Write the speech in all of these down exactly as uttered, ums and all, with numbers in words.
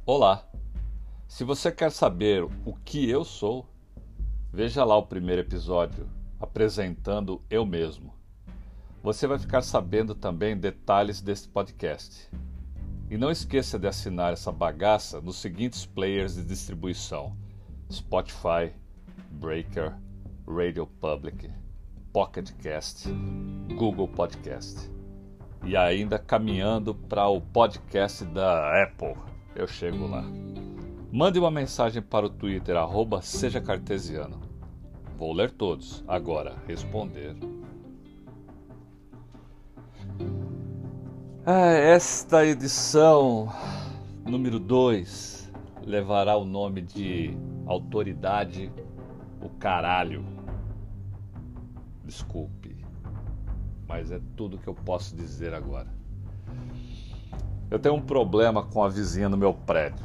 Olá! Se você quer saber o que eu sou, veja lá o primeiro episódio, apresentando eu mesmo. Você vai ficar sabendo também detalhes desse podcast. E não esqueça de assinar essa bagaça nos seguintes players de distribuição: Spotify, Breaker, Radio Public, Pocket Cast, Google Podcast. E ainda caminhando para o podcast da Apple. Eu chego lá. Mande uma mensagem para o Twitter, arroba seja cartesiano. Vou ler todos. Agora, responder. Ah, esta edição, número dois, levará o nome de Autoridade o Caralho. Desculpe, mas é tudo que eu posso dizer agora. Eu tenho um problema com a vizinha no meu prédio.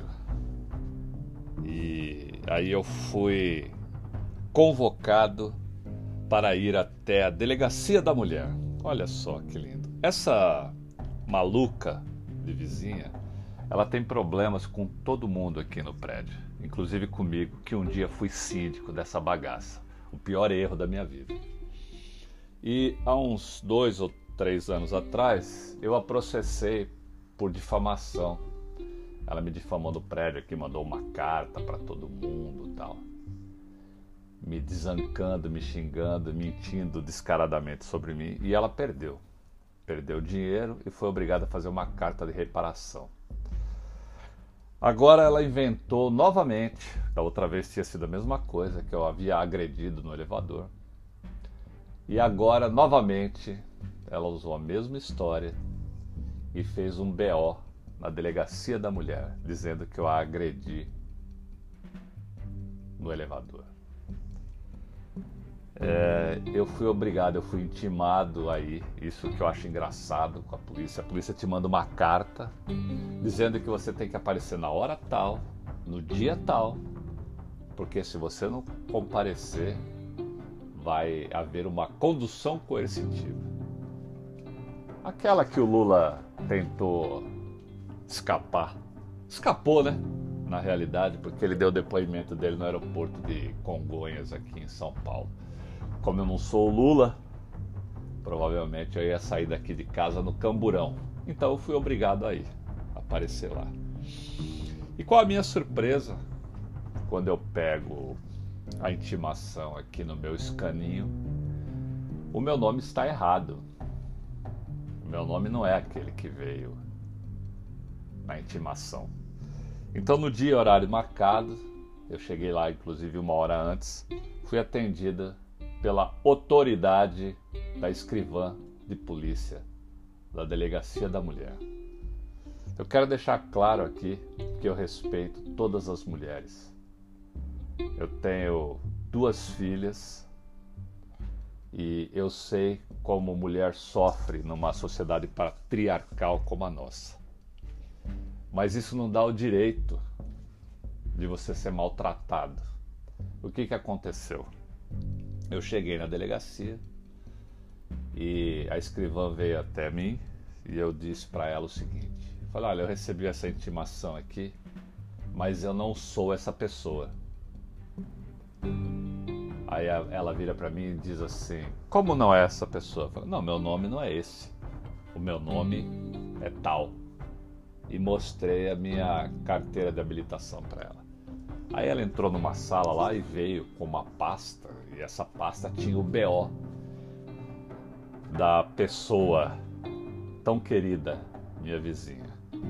E aí eu fui convocado para ir até a Delegacia da Mulher. Olha só que lindo. Essa maluca de vizinha, ela tem problemas com todo mundo aqui no prédio. Inclusive comigo, que um dia fui síndico dessa bagaça. O pior erro da minha vida. E há uns dois ou três anos atrás, eu a processei por difamação. Ela me difamou no prédio aqui, mandou uma carta para todo mundo e tal. Me desancando, me xingando, mentindo descaradamente sobre mim. E ela perdeu. Perdeu dinheiro e foi obrigada a fazer uma carta de reparação. Agora ela inventou novamente, da outra vez tinha sido a mesma coisa, que eu havia agredido no elevador. E agora, novamente, ela usou a mesma história e fez um B O na Delegacia da Mulher, dizendo que eu a agredi no elevador. É, eu fui obrigado, eu fui intimado aí, isso que eu acho engraçado com a polícia. A polícia te manda uma carta dizendo que você tem que aparecer na hora tal, no dia tal, porque se você não comparecer, vai haver uma condução coercitiva. Aquela que o Lula tentou escapar. Escapou, né? Na realidade, porque ele deu o depoimento dele no aeroporto de Congonhas, aqui em São Paulo. Como eu não sou o Lula, provavelmente eu ia sair daqui de casa no camburão. Então eu fui obrigado a ir, a aparecer lá. E qual a minha surpresa quando eu pego a intimação aqui no meu escaninho? O meu nome está errado. O meu nome não é aquele que veio na intimação. Então no dia e horário marcado, eu cheguei lá inclusive uma hora antes, fui atendida pela autoridade da escrivã de polícia da Delegacia da Mulher. Eu quero deixar claro aqui que eu respeito todas as mulheres. Eu tenho duas filhas e eu sei como mulher sofre numa sociedade patriarcal como a nossa. Mas isso não dá o direito de você ser maltratado. O que que aconteceu? Eu cheguei na delegacia e a escrivã veio até mim e eu disse para ela o seguinte. Eu falei, olha, eu recebi essa intimação aqui, mas eu não sou essa pessoa. Aí ela vira para mim e diz assim, como não é essa pessoa? Eu falei, não, meu nome não é esse. O meu nome é tal. E mostrei a minha carteira de habilitação para ela. Aí ela entrou numa sala lá e veio com uma pasta, e essa pasta tinha o B O da pessoa tão querida, minha vizinha.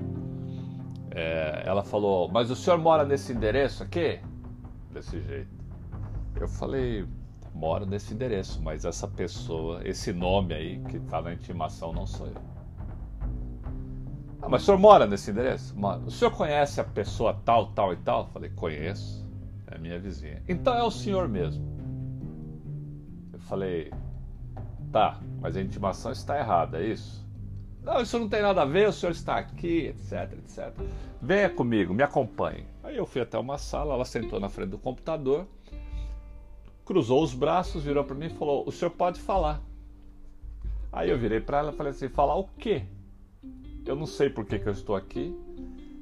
É, ela falou, mas o senhor mora nesse endereço aqui? Desse jeito. Eu falei, moro nesse endereço, mas essa pessoa, esse nome aí que está na intimação não sou eu. Ah, mas o senhor mora nesse endereço? O senhor conhece a pessoa tal, tal e tal? Eu falei, conheço, é minha vizinha. Então é o senhor mesmo. Eu falei, tá, mas a intimação está errada, é isso? Não, isso não tem nada a ver, o senhor está aqui, etc, etcétera. Venha comigo, me acompanhe. Aí eu fui até uma sala, ela sentou na frente do computador, cruzou os braços, virou para mim e falou, o senhor pode falar. Aí eu virei para ela e falei assim, falar o quê? Eu não sei por que, que eu estou aqui.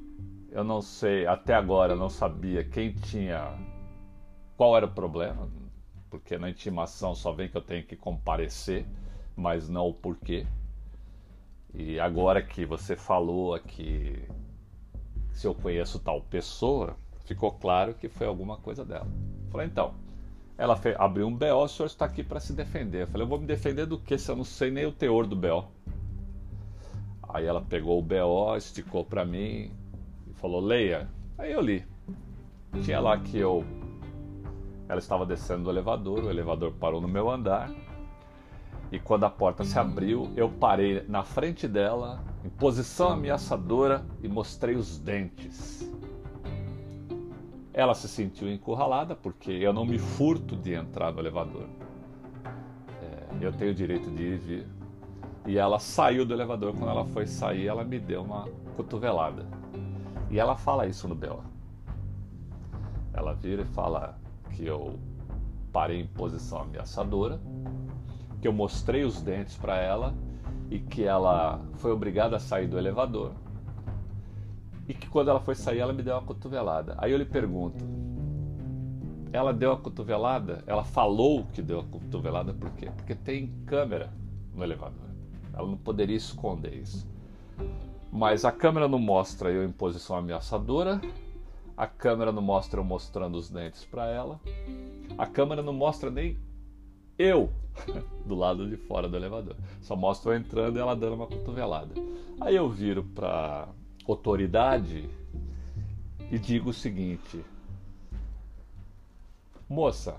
Eu não sei, até agora eu não sabia quem tinha, qual era o problema, porque na intimação só vem que eu tenho que comparecer, mas não o porquê. E agora que você falou aqui, se eu conheço tal pessoa, ficou claro que foi alguma coisa dela. Eu falei, então, ela fez, abriu um B O, o senhor está aqui para se defender. Eu falei, eu vou me defender do quê se eu não sei nem o teor do B O? Aí ela pegou o B O, esticou para mim e falou, leia. Aí eu li. Tinha lá que eu... Ela estava descendo do elevador, o elevador parou no meu andar. E quando a porta se abriu, eu parei na frente dela, em posição ameaçadora, e mostrei os dentes. Ela se sentiu encurralada, porque eu não me furto de entrar no elevador. É, eu tenho o direito de ir e vir. E ela saiu do elevador. Quando ela foi sair, ela me deu uma cotovelada. E ela fala isso no B O. Ela vira e fala que eu parei em posição ameaçadora, que eu mostrei os dentes para ela e que ela foi obrigada a sair do elevador. E que quando ela foi sair, ela me deu uma cotovelada. Aí eu lhe pergunto, ela deu a cotovelada? Ela falou que deu a cotovelada por quê? Porque tem câmera no elevador. Ela não poderia esconder isso. Mas a câmera não mostra eu em posição ameaçadora, a câmera não mostra eu mostrando os dentes para ela, a câmera não mostra nem eu do lado de fora do elevador. Só mostra eu entrando e ela dando uma cotovelada. Aí eu viro para autoridade e digo o seguinte: moça,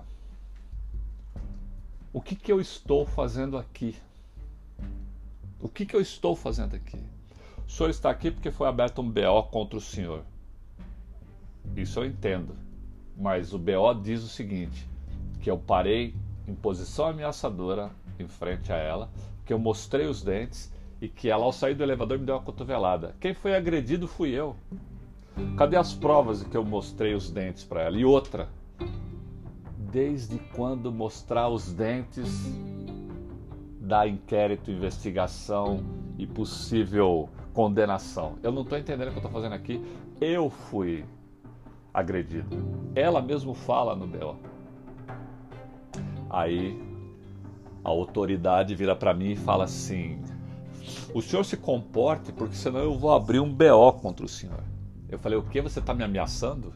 o que que eu estou fazendo aqui? O que que eu estou fazendo aqui? O senhor está aqui porque foi aberto um B O contra o senhor. Isso eu entendo. Mas o B O diz o seguinte, que eu parei em posição ameaçadora em frente a ela, que eu mostrei os dentes e que ela, ao sair do elevador, me deu uma cotovelada. Quem foi agredido fui eu. Cadê as provas de que eu mostrei os dentes para ela? E outra, desde quando mostrar os dentes dá inquérito, investigação e possível condenação? Eu não estou entendendo o que eu estou fazendo aqui. Eu fui agredido. Ela mesmo fala no B O. Aí a autoridade vira para mim e fala assim: o senhor se comporte, porque senão eu vou abrir um B O contra o senhor. Eu falei, o que? Você está me ameaçando?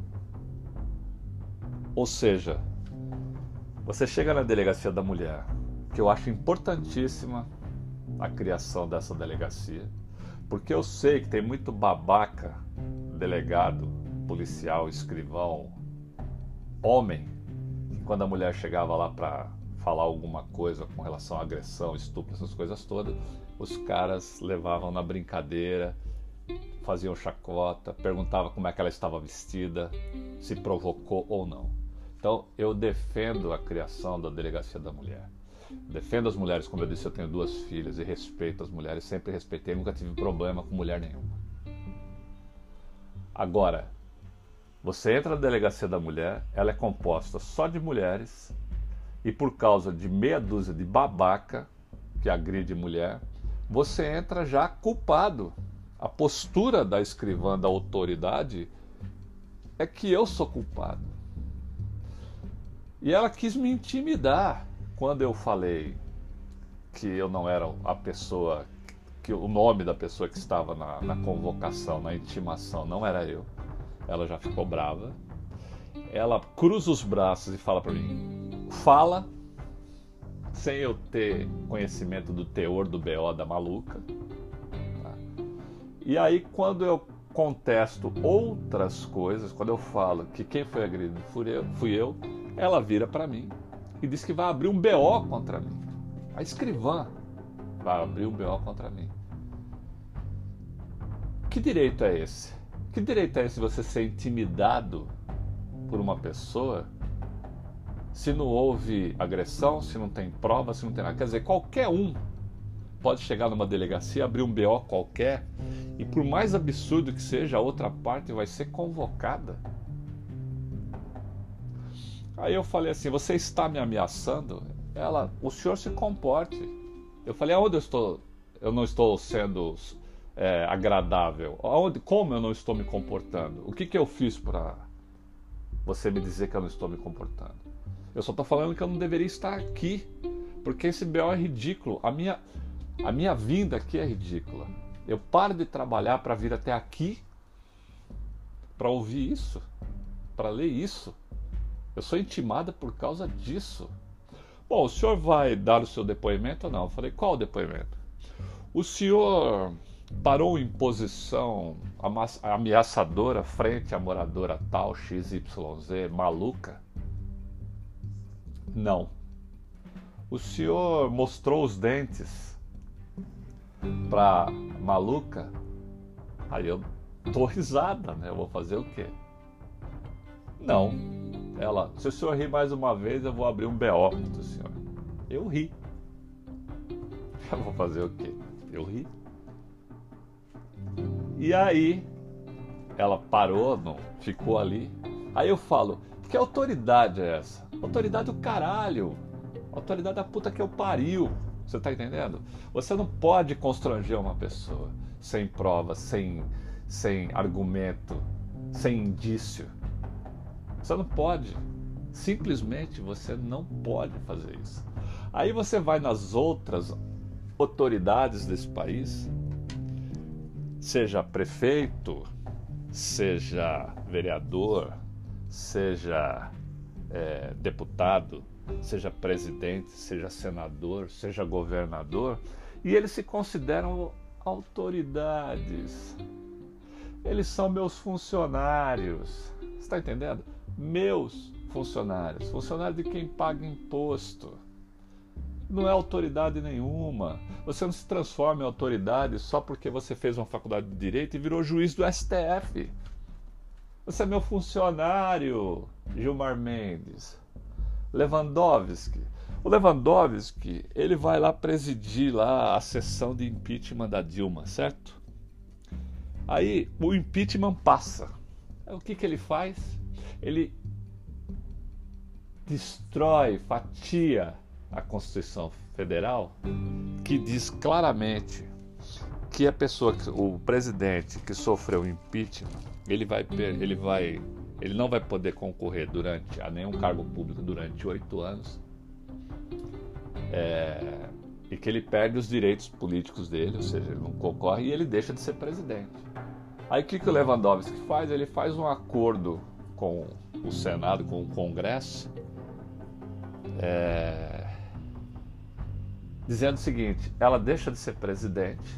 Ou seja, você chega na delegacia da mulher, que eu acho importantíssima a criação dessa delegacia, porque eu sei que tem muito babaca, delegado, policial, escrivão, homem, que quando a mulher chegava lá para falar alguma coisa com relação à agressão, estupro, essas coisas todas, os caras levavam na brincadeira, faziam chacota, perguntavam como é que ela estava vestida, se provocou ou não. Então eu defendo a criação da delegacia da mulher. Defendo as mulheres, como eu disse, eu tenho duas filhas e respeito as mulheres, sempre respeitei, nunca tive problema com mulher nenhuma. Agora, você entra na delegacia da mulher, ela é composta só de mulheres e por causa de meia dúzia de babaca que agride mulher, você entra já culpado. A postura da escrivã da autoridade é que eu sou culpado. E ela quis me intimidar quando eu falei que eu não era a pessoa, que o nome da pessoa que estava na, na convocação, na intimação, não era eu. Ela já ficou brava. Ela cruza os braços e fala para mim, fala, sem eu ter conhecimento do teor do B O da maluca. Tá? E aí quando eu contesto outras coisas, quando eu falo que quem foi agredido fui eu, fui eu ela vira para mim e diz que vai abrir um B O contra mim. A escrivã vai abrir um B O contra mim. Que direito é esse? Que direito é esse você ser intimidado por uma pessoa se não houve agressão, se não tem prova, se não tem nada? Quer dizer, qualquer um pode chegar numa delegacia, abrir um B O qualquer e por mais absurdo que seja, a outra parte vai ser convocada. Aí eu falei assim, você está me ameaçando? Ela, o senhor se comporte. Eu falei, aonde eu estou? Eu não estou sendo é, agradável? Aonde, como eu não estou me comportando? O que, que eu fiz para você me dizer que eu não estou me comportando? Eu só estou falando que eu não deveria estar aqui, porque esse B O é ridículo. A minha, a minha vinda aqui é ridícula. Eu paro de trabalhar para vir até aqui, para ouvir isso, para ler isso. Eu sou intimada por causa disso. Bom, o senhor vai dar o seu depoimento ou não? Eu falei, qual o depoimento? O senhor parou em posição ameaçadora frente à moradora tal X Y Z maluca? Não. O senhor mostrou os dentes pra maluca? Aí eu dou risada, né? Eu vou fazer o quê? Não. Ela, se o senhor rir mais uma vez, eu vou abrir um B O contra o senhor. Eu ri. Eu vou fazer o quê? Eu ri. E aí, ela parou, não, ficou ali. Aí eu falo, que autoridade é essa? Autoridade do caralho. Autoridade da puta que eu pariu. Você tá entendendo? Você não pode constranger uma pessoa sem prova, sem, sem argumento, sem indício. Você não pode. Simplesmente você não pode fazer isso. Aí você vai nas outras autoridades desse país, seja prefeito, seja vereador, seja é, deputado, seja presidente, seja senador, seja governador, e eles se consideram autoridades. Eles são meus funcionários. Você está entendendo? Meus funcionários. Funcionário de quem paga imposto. Não é autoridade nenhuma. Você não se transforma em autoridade só porque você fez uma faculdade de Direito e virou juiz do S T F. Você é meu funcionário, Gilmar Mendes. Lewandowski. O Lewandowski, ele vai lá presidir lá a sessão de impeachment da Dilma, certo? Aí o impeachment passa. O que que ele faz? Ele destrói, fatia a Constituição Federal, que diz claramente que a pessoa, o presidente que sofreu impeachment, ele vai, ele vai, ele não vai poder concorrer durante a nenhum cargo público durante oito anos, é, e que ele perde os direitos políticos dele, ou seja, ele não concorre e ele deixa de ser presidente. Aí o que, que o Lewandowski faz? Ele faz um acordo com o Senado, com o Congresso, é, dizendo o seguinte: ela deixa de ser presidente,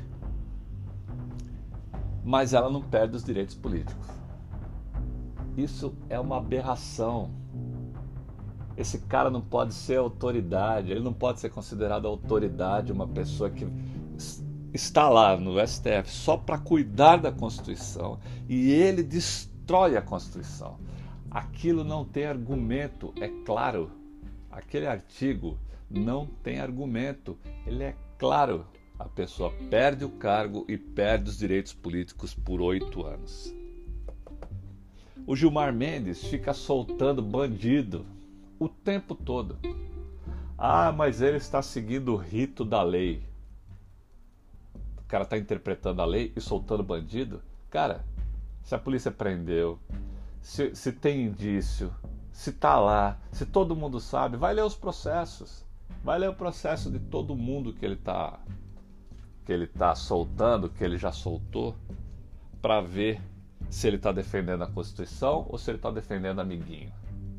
mas ela não perde os direitos políticos. Isso é uma aberração. Esse cara não pode ser autoridade, ele não pode ser considerado autoridade, uma pessoa que está lá no S T F só para cuidar da Constituição e ele destrói a Constituição. Aquilo não tem argumento, é claro. Aquele artigo não tem argumento, ele é claro. A pessoa perde o cargo e perde os direitos políticos por oito anos. O Gilmar Mendes fica soltando bandido o tempo todo. Ah, mas ele está seguindo o rito da lei. O cara está interpretando a lei e soltando bandido. Cara, se a polícia prendeu, se, se tem indício, se está lá, se todo mundo sabe, vai ler os processos. Vai ler o processo de todo mundo que ele está que ele tá soltando, que ele já soltou, para ver se ele está defendendo a Constituição ou se ele está defendendo amiguinho.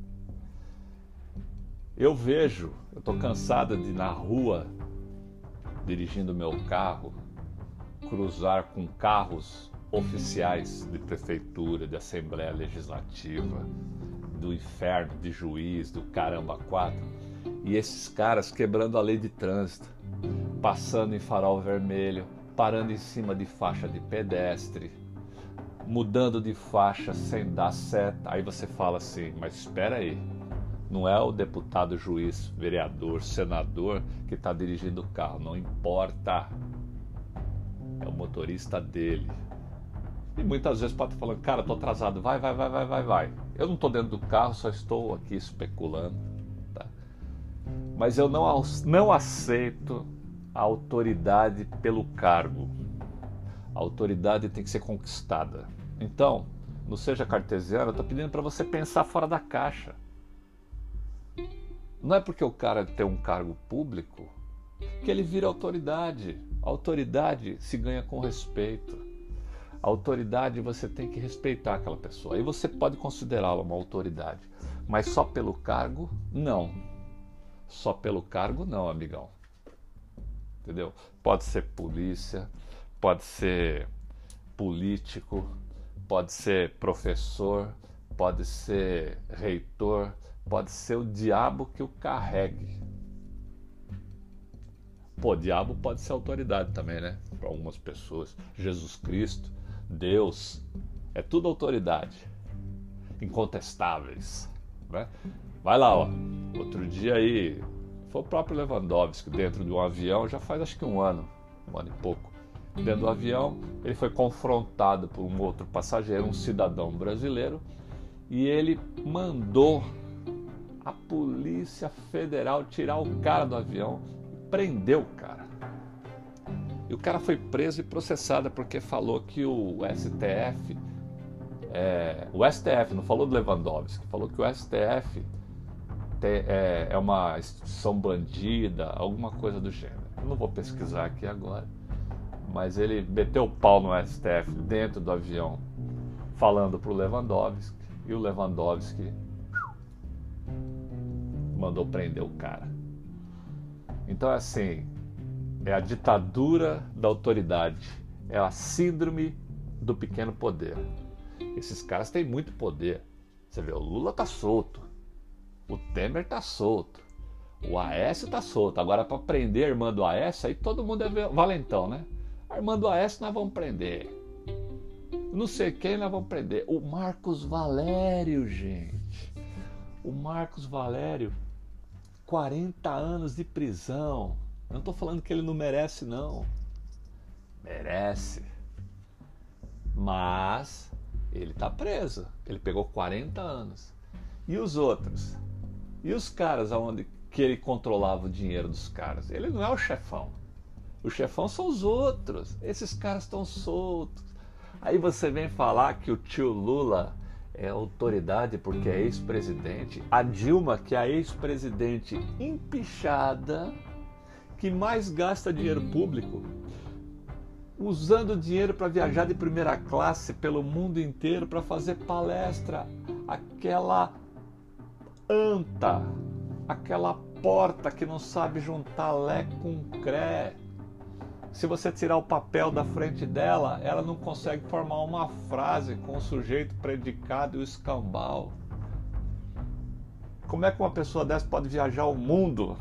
Eu vejo, eu estou cansado de ir na rua, dirigindo meu carro, cruzar com carros oficiais de prefeitura, de Assembleia Legislativa, do inferno, de juiz, do caramba quatro, e esses caras quebrando a lei de trânsito, passando em farol vermelho, parando em cima de faixa de pedestre, mudando de faixa sem dar seta. Aí você fala assim, mas espera aí, não é o deputado, juiz, vereador, senador que está dirigindo o carro, não importa, é o motorista dele. E muitas vezes pode estar falando, cara, estou atrasado, vai, vai, vai, vai, vai, vai. Eu não estou dentro do carro, só estou aqui especulando, tá? Mas eu não, não aceito a autoridade pelo cargo. A autoridade tem que ser conquistada. Então, não seja cartesiano, eu estou pedindo para você pensar fora da caixa. Não é porque o cara tem um cargo público que ele vira autoridade. A autoridade se ganha com respeito. A autoridade, você tem que respeitar aquela pessoa. Aí você pode considerá-la uma autoridade. Mas só pelo cargo, não. Só pelo cargo, não, amigão. Entendeu? Pode ser polícia, pode ser político, pode ser professor, pode ser reitor, pode ser o diabo que o carregue. Pô, diabo pode ser autoridade também, né? Para algumas pessoas. Jesus Cristo, Deus, é tudo autoridade. Incontestáveis, né? Vai lá, ó. Outro dia aí, foi o próprio Lewandowski dentro de um avião, já faz acho que um ano, um ano e pouco. Dentro do avião, ele foi confrontado por um outro passageiro, um cidadão brasileiro, e ele mandou a Polícia Federal tirar o cara do avião, prendeu o cara. E o cara foi preso e processado porque falou que o S T F, é, o S T F, não falou do Lewandowski, falou que o S T F te, é, é uma instituição bandida, alguma coisa do gênero. Eu não vou pesquisar aqui agora, mas ele meteu o pau no S T F dentro do avião, falando pro Lewandowski, e o Lewandowski mandou prender o cara. Então é assim, é a ditadura da autoridade, é a síndrome do pequeno poder. Esses caras têm muito poder. Você vê, o Lula tá solto, o Temer tá solto, o Aécio tá solto. Agora, para prender a irmã do Aécio, aí todo mundo é valentão, né? A irmã do Aécio nós vamos prender. Não sei quem nós vamos prender. O Marcos Valério, gente. O Marcos Valério, quarenta anos de prisão. Eu não estou falando que ele não merece, não. Merece. Mas ele está preso. Ele pegou quarenta anos. E os outros? E os caras aonde que ele controlava o dinheiro dos caras? Ele não é o chefão. O chefão são os outros. Esses caras estão soltos. Aí você vem falar que o tio Lula é autoridade porque é ex-presidente. A Dilma, que é a ex-presidente empichada, que mais gasta dinheiro público, usando dinheiro para viajar de primeira classe pelo mundo inteiro para fazer palestra. Aquela anta, aquela porta que não sabe juntar lé com cré. Se você tirar o papel da frente dela, ela não consegue formar uma frase com o sujeito, predicado e o escambau. Como é que uma pessoa dessa pode viajar o mundo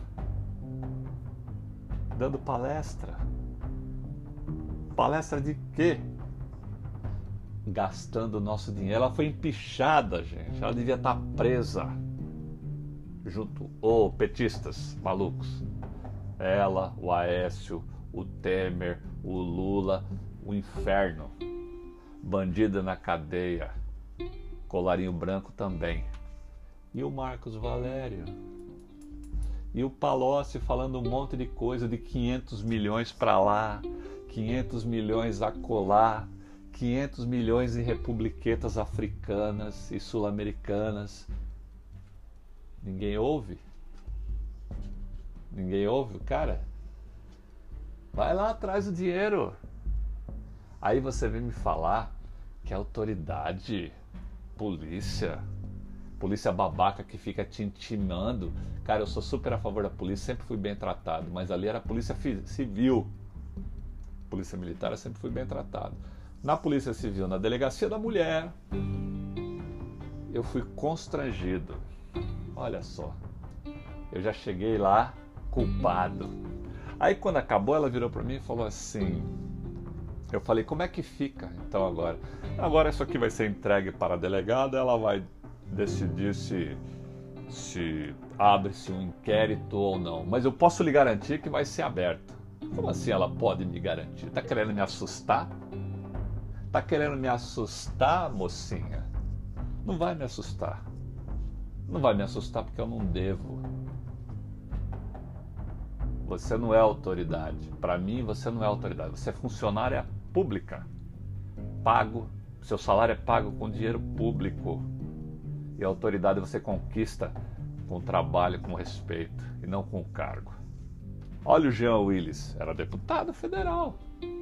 dando palestra? Palestra de quê? Gastando o nosso dinheiro. Ela foi empichada, gente. Ela devia estar presa. Junto, ô oh, petistas malucos. Ela, o Aécio, o Temer, o Lula, o inferno. Bandida na cadeia. Colarinho branco também. E o Marcos Valério. E o Palocci falando um monte de coisa de quinhentos milhões para lá, quinhentos milhões acolá, quinhentos milhões em republiquetas africanas e sul-americanas. Ninguém ouve? Ninguém ouve o cara? Vai lá atrás do dinheiro. Aí você vem me falar que a autoridade, polícia, polícia babaca que fica te intimando. Cara, eu sou super a favor da polícia, sempre fui bem tratado, mas ali era a polícia civil. Polícia militar eu sempre fui bem tratado. Na polícia civil, na delegacia da mulher, eu fui constrangido. Olha só, eu já cheguei lá culpado. Aí quando acabou, ela virou para mim e falou assim, eu falei, como é que fica então agora? Agora isso aqui vai ser entregue para a delegada, ela vai decidir se, se abre-se um inquérito ou não. Mas eu posso lhe garantir que vai ser aberto. Como assim ela pode me garantir? Tá querendo me assustar? Tá querendo me assustar, mocinha? Não vai me assustar. Não vai me assustar porque eu não devo. Você não é autoridade. Para mim, você não é autoridade. Você é funcionária pública, pago, seu salário é pago com dinheiro público. E a autoridade você conquista com trabalho, com respeito, e não com cargo. Olha o Jean Willis, era deputado federal.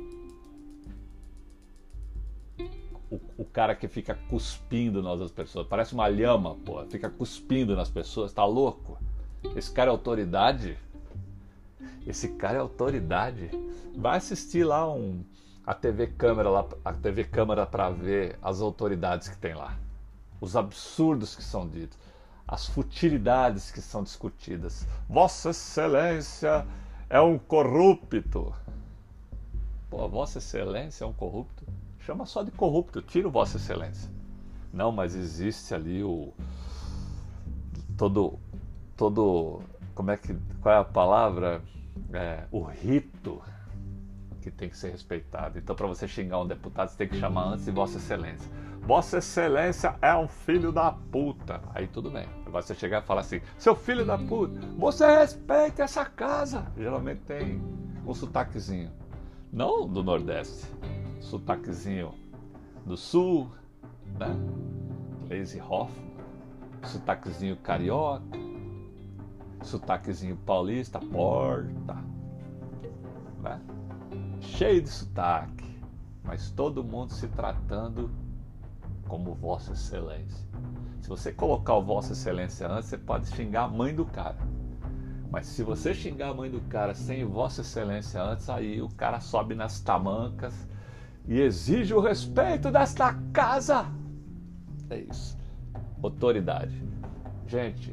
O, o cara que fica cuspindo nas outras pessoas, parece uma lhama, pô, fica cuspindo nas pessoas, tá louco? Esse cara é autoridade? Esse cara é autoridade. Vai assistir lá um, a T V Câmara, lá, a T V Câmara para ver as autoridades que tem lá. Os absurdos que são ditos, as futilidades que são discutidas. Vossa Excelência é um corrupto. Pô, Vossa Excelência é um corrupto? Chama só de corrupto, tira o Vossa Excelência. Não, mas existe ali o... Todo... todo como é que... Qual é a palavra? É, o rito que tem que ser respeitado. Então, para você xingar um deputado, você tem que chamar antes de Vossa Excelência. Vossa Excelência é um filho da puta. Aí tudo bem. Agora você chegar e falar assim, seu filho da puta, você respeita essa casa. Geralmente tem um sotaquezinho. Não do Nordeste. Sotaquezinho do Sul, né? Lazy Hoffman. Sotaquezinho carioca. Sotaquezinho paulista, porta. Né? Cheio de sotaque. Mas todo mundo se tratando como Vossa Excelência. Se você colocar o Vossa Excelência antes, você pode xingar a mãe do cara. Mas se você xingar a mãe do cara sem Vossa Excelência antes, aí o cara sobe nas tamancas e exige o respeito desta casa. É isso. Autoridade. Gente,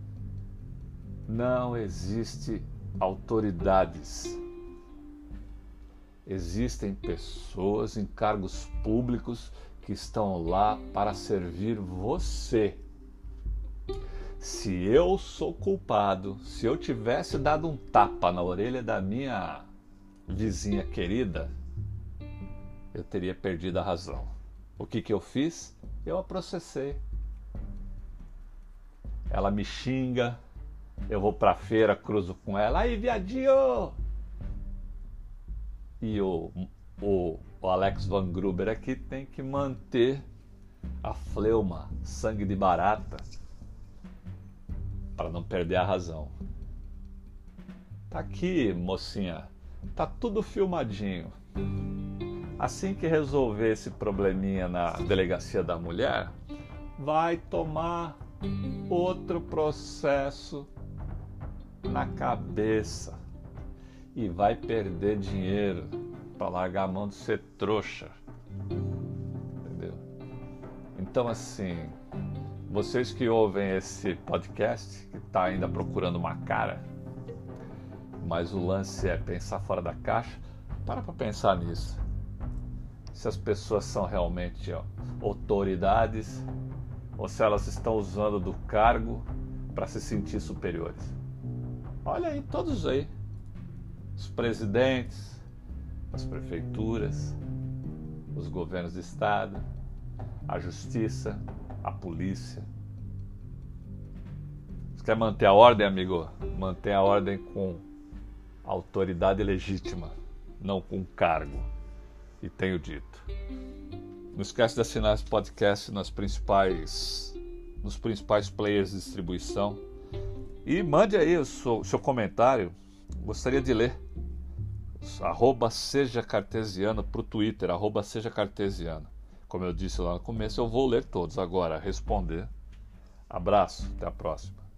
não existe autoridades. Existem pessoas em cargos públicos que estão lá para servir você. Se eu sou culpado, se eu tivesse dado um tapa na orelha da minha vizinha querida, eu teria perdido a razão. O que que eu fiz? Eu a processei. Ela me xinga, eu vou pra feira, cruzo com ela, aí viadinho! E o, o, o Alex Van Gruber aqui tem que manter a fleuma, sangue de barata, para não perder a razão. Tá aqui, mocinha, tá tudo filmadinho. Assim que resolver esse probleminha na delegacia da mulher, vai tomar outro processo na cabeça. E vai perder dinheiro para largar a mão de ser trouxa. Entendeu? Então, assim, vocês que ouvem esse podcast, que está ainda procurando uma cara, mas o lance é pensar fora da caixa, para para pensar nisso. Se as pessoas são realmente ó, autoridades ou se elas estão usando do cargo para se sentir superiores. Olha aí, todos aí. Os presidentes, as prefeituras, os governos de estado, a justiça, a polícia. Você quer manter a ordem, amigo? Mantenha a ordem com autoridade legítima, não com cargo. E tenho dito. Não esquece de assinar esse podcast nas principais, nos principais players de distribuição. E mande aí o seu, o seu comentário. Gostaria de ler. Arroba Seja Cartesiano para o Twitter, arroba Seja Cartesiano. Como eu disse lá no começo, eu vou ler todos agora, responder. Abraço, até a próxima.